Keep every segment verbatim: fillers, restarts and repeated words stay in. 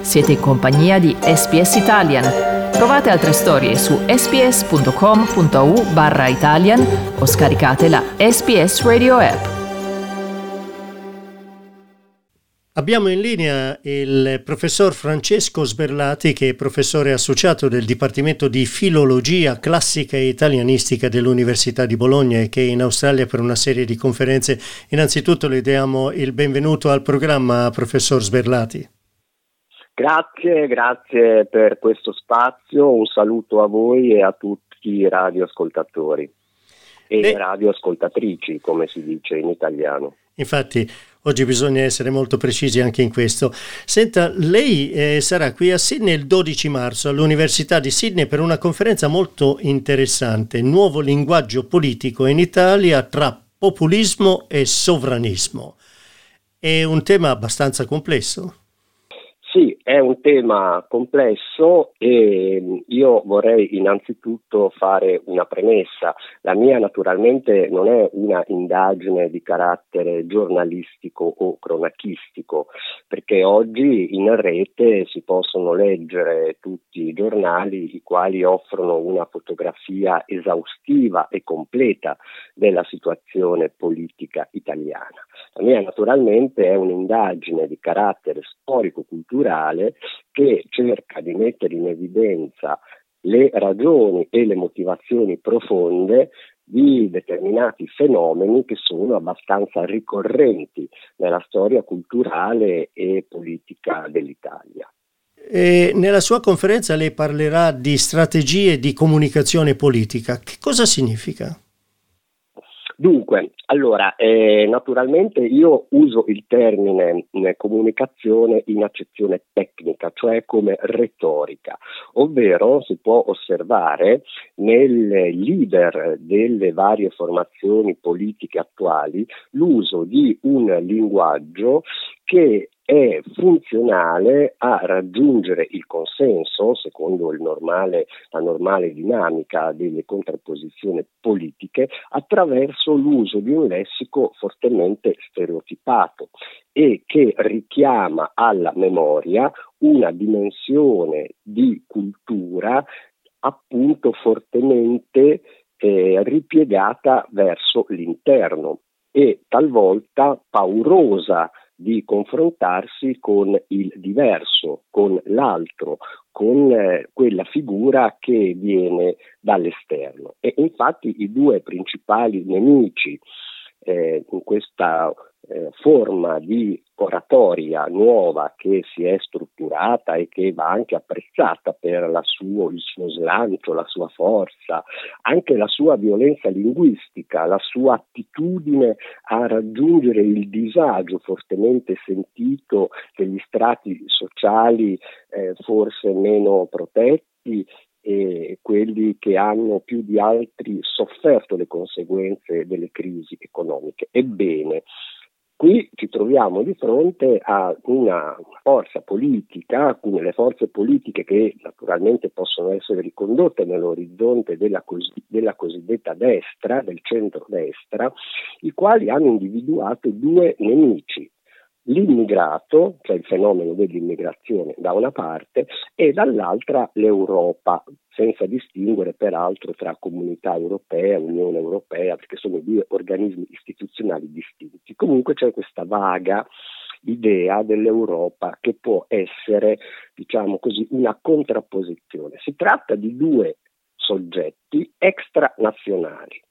Siete in compagnia di S B S Italian. Trovate altre storie su sbs.com.au barra Italian o scaricate la S B S Radio app. Abbiamo in linea il professor Francesco Sberlati, che è professore associato del Dipartimento di Filologia Classica e Italianistica dell'Università di Bologna e che è in Australia per una serie di conferenze. Innanzitutto le diamo il benvenuto al programma, professor Sberlati. Grazie, grazie per questo spazio. Un saluto a voi e a tutti i radioascoltatori e Le... radioascoltatrici, come si dice in italiano. Infatti, oggi bisogna essere molto precisi anche in questo. Senta, lei eh, sarà qui a Sydney il dodici marzo all'Università di Sydney per una conferenza molto interessante, Nuovo linguaggio politico in Italia tra populismo e sovranismo. È un tema abbastanza complesso. Sì, è un tema complesso e io vorrei innanzitutto fare una premessa. La mia naturalmente non è una indagine di carattere giornalistico o cronachistico, perché oggi in rete si possono leggere tutti i giornali i quali offrono una fotografia esaustiva e completa della situazione politica italiana. La mia naturalmente è un'indagine di carattere storico-culturale che cerca di mettere in evidenza le ragioni e le motivazioni profonde di determinati fenomeni che sono abbastanza ricorrenti nella storia culturale e politica dell'Italia. E nella sua conferenza lei parlerà di strategie di comunicazione politica. Che cosa significa? Dunque, allora, eh, naturalmente io uso il termine eh, comunicazione in accezione tecnica, cioè come retorica, ovvero si può osservare nel leader delle varie formazioni politiche attuali l'uso di un linguaggio che è funzionale a raggiungere il consenso, secondo il normale, la normale dinamica delle contrapposizioni politiche, attraverso l'uso di un lessico fortemente stereotipato e che richiama alla memoria una dimensione di cultura appunto fortemente eh, ripiegata verso l'interno e talvolta paurosa di confrontarsi con il diverso, con l'altro, con eh, quella figura che viene dall'esterno. E infatti i due principali nemici eh, in questa eh, forma di oratoria nuova che si è strutturata e che va anche apprezzata per la suo, il suo slancio, la sua forza, anche la sua violenza linguistica, la sua attitudine a raggiungere il disagio fortemente sentito degli strati sociali eh, forse meno protetti e quelli che hanno più di altri sofferto le conseguenze delle crisi economiche. Ebbene, qui ci troviamo di fronte a una forza politica, le forze politiche che naturalmente possono essere ricondotte nell'orizzonte della, cos- della cosiddetta destra, del centrodestra, i quali hanno individuato due nemici. L'immigrato, cioè il fenomeno dell'immigrazione da una parte, e dall'altra l'Europa, senza distinguere peraltro tra Comunità Europea e Unione Europea, perché sono due organismi istituzionali distinti. Comunque c'è questa vaga idea dell'Europa che può essere, diciamo così, una contrapposizione. Si tratta di due soggetti extranazionali.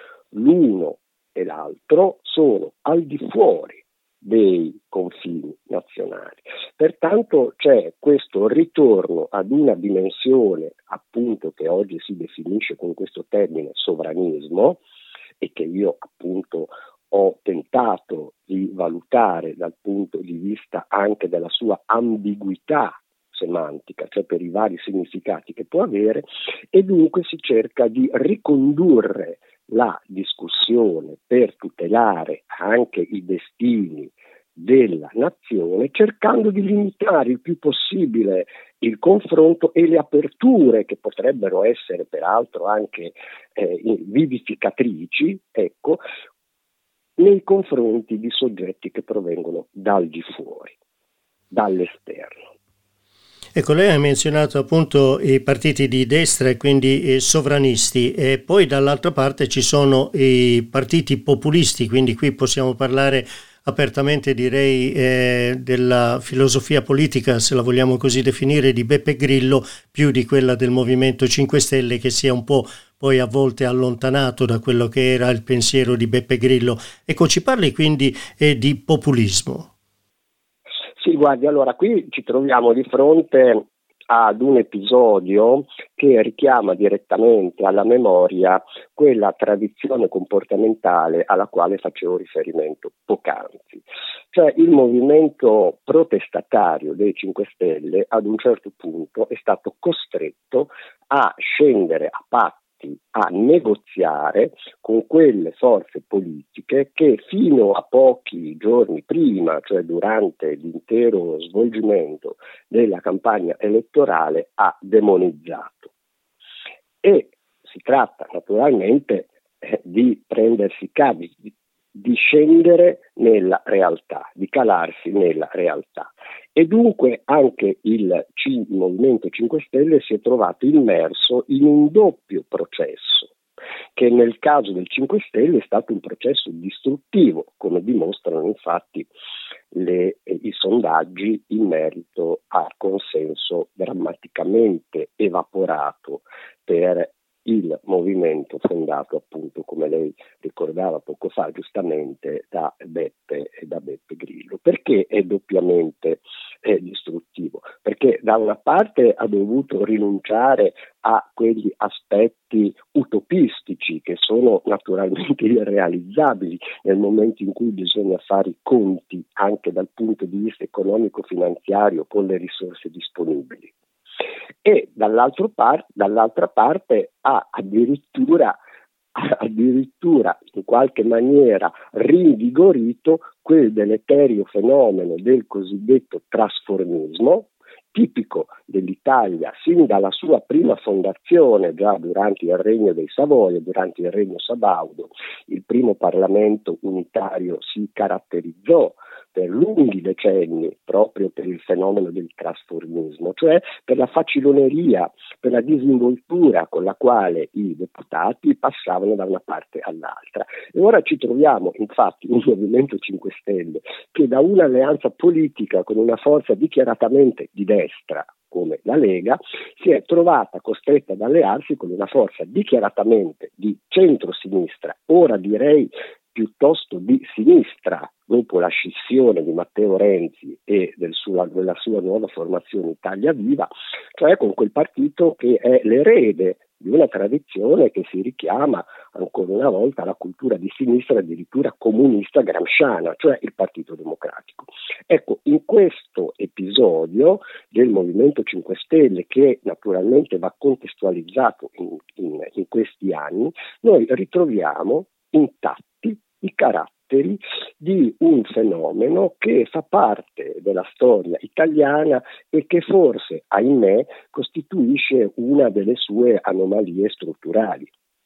L'uno e l'altro sono al di fuori dei confini nazionali. Pertanto c'è questo ritorno ad una dimensione appunto che oggi si definisce con questo termine sovranismo e che io appunto ho tentato di valutare dal punto di vista anche della sua ambiguità semantica, cioè per i vari significati che può avere, e dunque si cerca di ricondurre la discussione per tutelare anche i destini della nazione, cercando di limitare il più possibile il confronto e le aperture che potrebbero essere peraltro anche eh, vivificatrici, ecco, nei confronti di soggetti che provengono dal di fuori, dall'esterno. Ecco, lei ha menzionato appunto i partiti di destra e quindi eh, sovranisti, e poi dall'altra parte ci sono i partiti populisti, quindi qui possiamo parlare apertamente, direi, eh, della filosofia politica, se la vogliamo così definire, di Beppe Grillo, più di quella del Movimento cinque Stelle, che si è un po' poi a volte allontanato da quello che era il pensiero di Beppe Grillo. Ecco, ci parli quindi eh, di populismo. Sì, guardi, allora qui ci troviamo di fronte ad un episodio che richiama direttamente alla memoria quella tradizione comportamentale alla quale facevo riferimento poc'anzi. Cioè il movimento protestatario dei cinque Stelle ad un certo punto è stato costretto a scendere a patti, a negoziare con quelle forze politiche che fino a pochi giorni prima, cioè durante l'intero svolgimento della campagna elettorale, ha demonizzato. E si tratta naturalmente eh, di prendersi carico, di, di scendere nella realtà, di calarsi nella realtà. E dunque anche il, C- il Movimento cinque Stelle si è trovato immerso in un doppio processo, che nel caso del cinque Stelle è stato un processo distruttivo, come dimostrano infatti le, eh, i sondaggi in merito al consenso drammaticamente evaporato per il movimento fondato appunto, come lei ricordava poco fa giustamente, da Beppe e da Beppe Grillo. Perché è doppiamente eh, distruttivo? Perché da una parte ha dovuto rinunciare a quegli aspetti utopistici che sono naturalmente irrealizzabili nel momento in cui bisogna fare i conti anche dal punto di vista economico-finanziario con le risorse disponibili. E dall'altro par- dall'altra parte ha addirittura, addirittura in qualche maniera rinvigorito quel deleterio fenomeno del cosiddetto trasformismo, tipico dell'Italia sin dalla sua prima fondazione, già durante il regno dei Savoia, durante il regno sabaudo. Il primo Parlamento unitario si caratterizzò per lunghi decenni proprio per il fenomeno del trasformismo, cioè per la faciloneria, per la disinvoltura con la quale i deputati passavano da una parte all'altra. E ora ci troviamo infatti un Movimento cinque Stelle che da un'alleanza politica con una forza dichiaratamente di destra come la Lega si è trovata costretta ad allearsi con una forza dichiaratamente di centro-sinistra, ora direi piuttosto di sinistra, dopo la scissione di Matteo Renzi e del sua, della sua nuova formazione Italia Viva, cioè con quel partito che è l'erede di una tradizione che si richiama ancora una volta alla cultura di sinistra, addirittura comunista gramsciana, cioè il Partito Democratico. Ecco, in questo episodio del Movimento cinque Stelle, che naturalmente va contestualizzato in, in, in questi anni, noi ritroviamo intatti i caratteri di un fenomeno che fa parte della storia italiana e che forse, ahimè, costituisce una delle sue anomalie strutturali.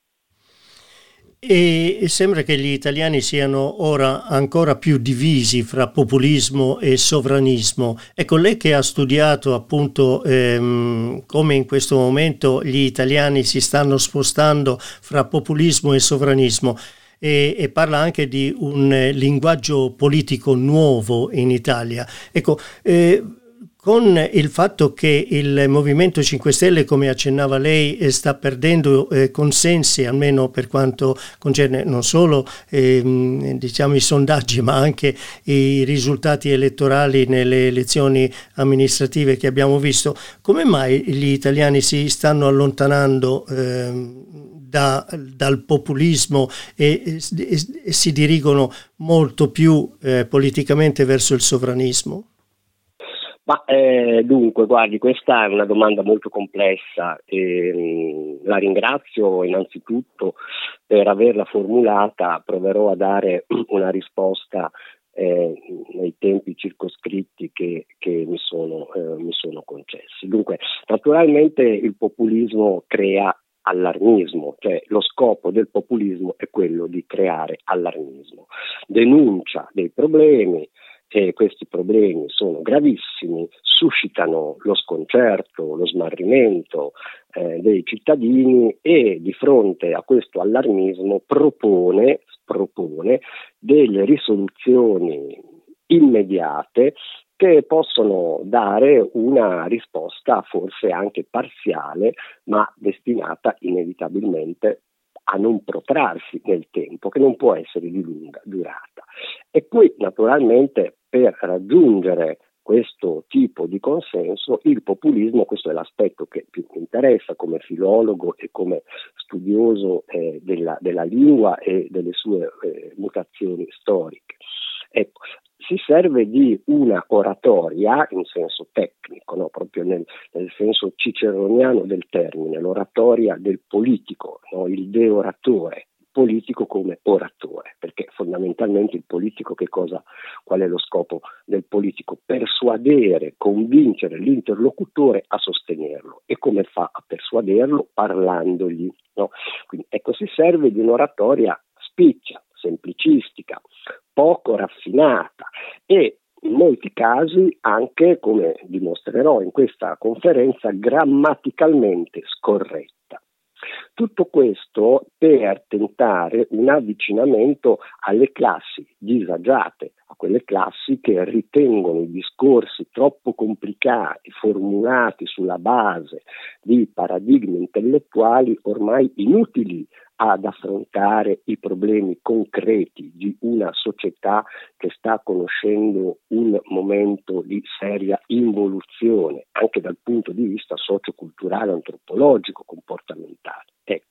E sembra che gli italiani siano ora ancora più divisi fra populismo e sovranismo. Ecco, lei che ha studiato appunto ehm, come in questo momento gli italiani si stanno spostando fra populismo e sovranismo, e, e parla anche di un eh, linguaggio politico nuovo in Italia. Ecco, eh, con il fatto che il Movimento cinque Stelle, come accennava lei, eh, sta perdendo eh, consensi, almeno per quanto concerne non solo eh, diciamo i sondaggi, ma anche i risultati elettorali nelle elezioni amministrative che abbiamo visto, come mai gli italiani si stanno allontanando eh, da, dal populismo e, e, e si dirigono molto più eh, politicamente verso il sovranismo? Ma eh, dunque, guardi, questa è una domanda molto complessa e mh, la ringrazio innanzitutto per averla formulata. Proverò a dare una risposta eh, nei tempi circoscritti che, che mi, sono, eh, mi sono concessi. Dunque, naturalmente il populismo crea allarmismo, cioè lo scopo del populismo è quello di creare allarmismo, denuncia dei problemi, e questi problemi sono gravissimi, suscitano lo sconcerto, lo smarrimento eh, dei cittadini, e di fronte a questo allarmismo propone, propone delle risoluzioni immediate che possono dare una risposta forse anche parziale, ma destinata inevitabilmente a non protrarsi nel tempo, che non può essere di lunga durata. E poi naturalmente per raggiungere questo tipo di consenso il populismo, questo è l'aspetto che più mi interessa come filologo e come studioso eh, della, della lingua e delle sue eh, mutazioni storiche. Ecco, si serve di una oratoria in senso tecnico, no? Proprio nel, nel senso ciceroniano del termine, l'oratoria del politico, no? Il de-oratore, il politico come oratore, perché fondamentalmente il politico che cosa, qual è lo scopo del politico? Persuadere, convincere l'interlocutore a sostenerlo. E come fa a persuaderlo? Parlandogli, no? Quindi ecco, si serve di un'oratoria spiccia, semplicistica, poco raffinata e in molti casi anche, come dimostrerò in questa conferenza, grammaticalmente scorretta. Tutto questo per tentare un avvicinamento alle classi disagiate, a quelle classi che ritengono i discorsi troppo complicati, formulati sulla base di paradigmi intellettuali ormai inutili ad affrontare i problemi concreti di una società che sta conoscendo un momento di seria involuzione, anche dal punto di vista socioculturale, antropologico, comportamentale. Ecco.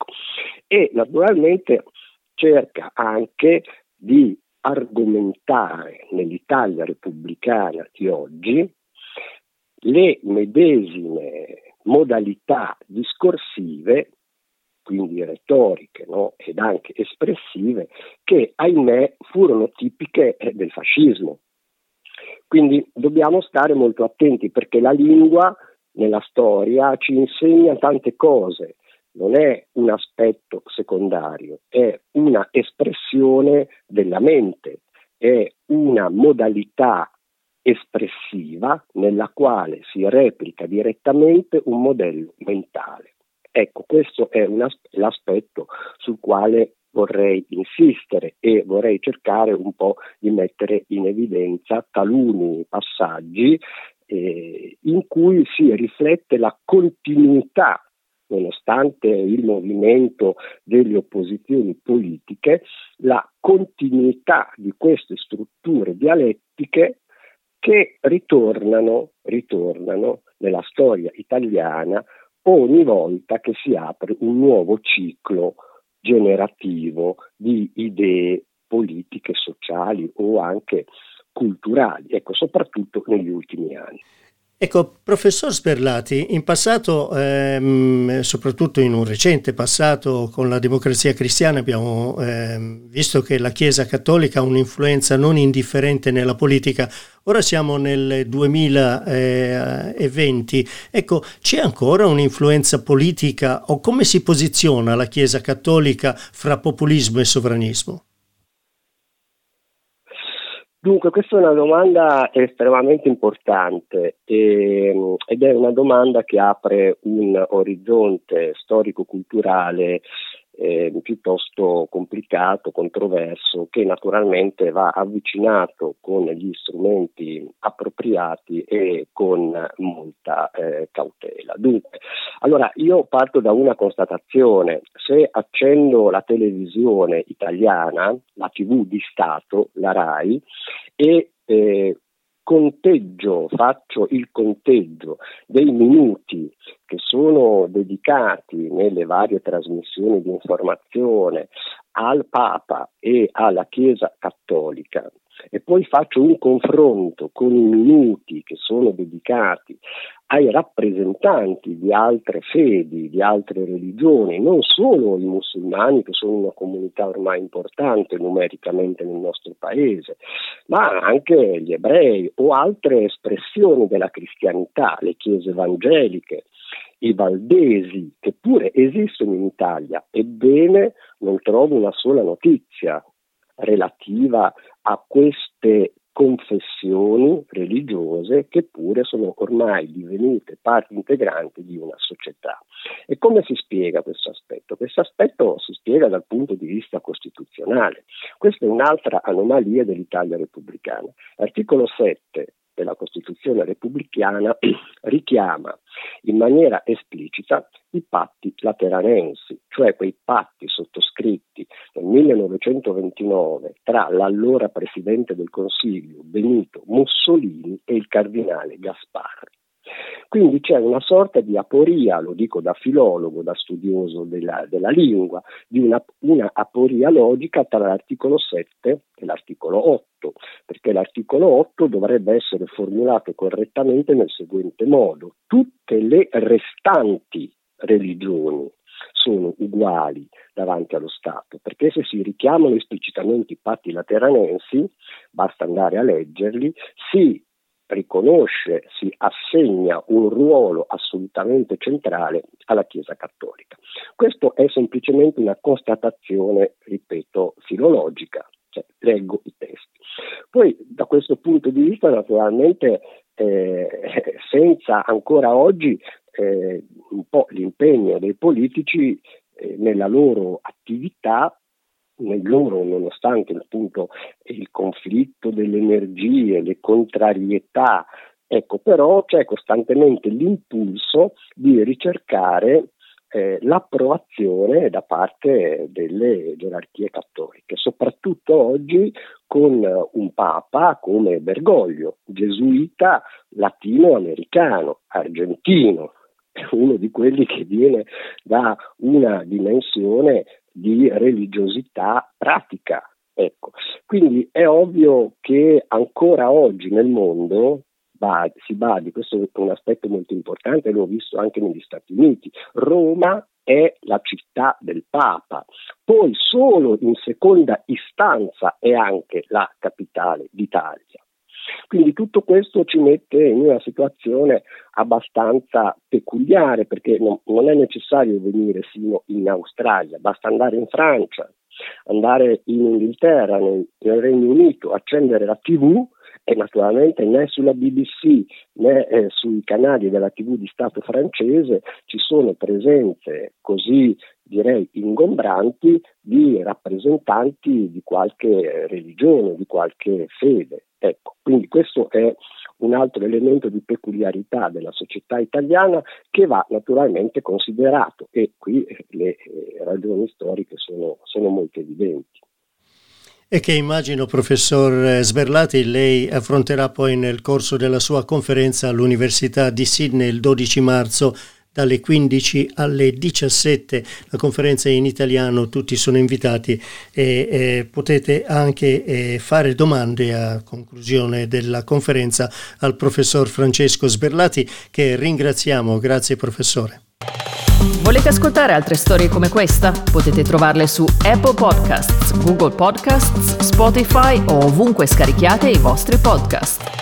E naturalmente cerca anche di argomentare nell'Italia repubblicana di oggi le medesime modalità discorsive, quindi retoriche, no? Ed anche espressive, che ahimè furono tipiche eh, del fascismo. Quindi dobbiamo stare molto attenti, perché la lingua nella storia ci insegna tante cose, non è un aspetto secondario, è una espressione della mente, è una modalità espressiva nella quale si replica direttamente un modello mentale. Ecco, questo è un as- l'aspetto sul quale vorrei insistere e vorrei cercare un po' di mettere in evidenza taluni passaggi eh, in cui si riflette la continuità, nonostante il movimento delle opposizioni politiche, la continuità di queste strutture dialettiche che ritornano, ritornano nella storia italiana ogni volta che si apre un nuovo ciclo generativo di idee politiche, sociali o anche culturali, ecco, soprattutto negli ultimi anni. Ecco, professor Sperlati, in passato, ehm, soprattutto in un recente passato con la Democrazia Cristiana, abbiamo ehm, visto che la Chiesa Cattolica ha un'influenza non indifferente nella politica. Ora siamo nel duemilaventi. Ecco, c'è ancora un'influenza politica o come si posiziona la Chiesa Cattolica fra populismo e sovranismo? Dunque, questa è una domanda estremamente importante e, ed è una domanda che apre un orizzonte storico-culturale eh, piuttosto complicato, controverso, che naturalmente va avvicinato con gli strumenti appropriati e con molta eh, cautela. Dunque, allora io parto da una constatazione: se accendo la televisione italiana, la tivù di Stato, la RAI, e eh, conteggio, faccio il conteggio dei minuti che sono dedicati nelle varie trasmissioni di informazione al Papa e alla Chiesa Cattolica, e poi faccio un confronto con i minuti che sono dedicati ai rappresentanti di altre fedi, di altre religioni, non solo i musulmani, che sono una comunità ormai importante numericamente nel nostro paese, ma anche gli ebrei o altre espressioni della cristianità, le chiese evangeliche, i valdesi, che pure esistono in Italia. Ebbene, non trovo una sola notizia relativa a queste confessioni religiose che pure sono ormai divenute parte integrante di una società. E come si spiega questo aspetto? Questo aspetto si spiega dal punto di vista costituzionale. Questa è un'altra anomalia dell'Italia repubblicana. L'articolo sette della Costituzione repubblicana richiama in maniera esplicita i patti lateranensi, cioè quei patti sottoscritti nel millenovecentoventinove tra l'allora Presidente del Consiglio Benito Mussolini e il Cardinale Gasparri. Quindi c'è una sorta di aporia, lo dico da filologo, da studioso della, della lingua, di una, una aporia logica tra l'articolo sette e l'articolo otto, perché l'articolo otto dovrebbe essere formulato correttamente nel seguente modo: tutte le restanti religioni sono uguali davanti allo Stato, perché se si richiamano esplicitamente i patti lateranensi, basta andare a leggerli, si riconosce, si assegna un ruolo assolutamente centrale alla Chiesa Cattolica. Questo è semplicemente una constatazione, ripeto, filologica, cioè leggo i testi. Poi da questo punto di vista naturalmente eh, senza ancora oggi eh, un po' l'impegno dei politici eh, nella loro attività, nel loro, nonostante appunto il conflitto delle energie, le contrarietà, ecco, però c'è costantemente l'impulso di ricercare eh, l'approvazione da parte delle gerarchie cattoliche, soprattutto oggi con un papa come Bergoglio, gesuita latinoamericano, argentino, uno di quelli che viene da una dimensione di religiosità pratica. Ecco. Quindi è ovvio che ancora oggi nel mondo badi, si badi, questo è un aspetto molto importante, l'ho visto anche negli Stati Uniti, Roma è la città del Papa, poi solo in seconda istanza è anche la capitale d'Italia. Quindi tutto questo ci mette in una situazione abbastanza peculiare, perché non, non è necessario venire sino in Australia, basta andare in Francia, andare in Inghilterra, nel, nel Regno Unito, accendere la tivù e naturalmente né sulla B B C né eh, sui canali della tivù di Stato francese ci sono presenze così, direi, ingombranti di rappresentanti di qualche religione, di qualche fede. Ecco, quindi questo è un altro elemento di peculiarità della società italiana che va naturalmente considerato, e qui le eh, ragioni storiche sono, sono molto evidenti. E che immagino, professor Sberlati, lei affronterà poi nel corso della sua conferenza all'Università di Sydney il dodici marzo dalle quindici alle diciassette. La conferenza è in italiano, tutti sono invitati e, e potete anche eh, fare domande a conclusione della conferenza al professor Francesco Sberlati, che ringraziamo. Grazie professore. Volete ascoltare altre storie come questa? Potete trovarle su Apple Podcasts, Google Podcasts, Spotify o ovunque scarichiate i vostri podcast.